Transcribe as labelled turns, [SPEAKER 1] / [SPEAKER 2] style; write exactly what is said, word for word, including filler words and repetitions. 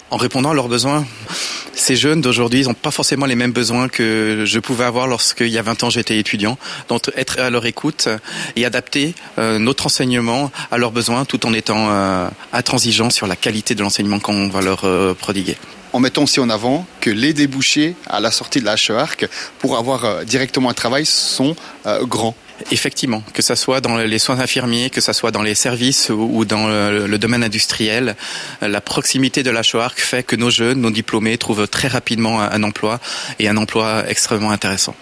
[SPEAKER 1] En répondant à leurs besoins. Ces jeunes d'aujourd'hui, ils n'ont pas forcément les mêmes besoins que je pouvais avoir lorsqu'il y a vingt ans j'étais étudiant. Donc être à leur écoute et adapter euh, notre enseignement à leurs besoins tout en étant euh, intransigeant sur la qualité de l'enseignement qu'on va leur euh, prodiguer.
[SPEAKER 2] En mettant aussi en avant que les débouchés à la sortie de la H E A R C pour avoir euh, directement un travail sont euh, grands.
[SPEAKER 1] Effectivement, que ça soit dans les soins infirmiers, que ça soit dans les services ou dans le, le domaine industriel, la proximité de la H E A R C fait que nos jeunes, nos diplômés trouvent très rapidement un emploi et un emploi extrêmement intéressant.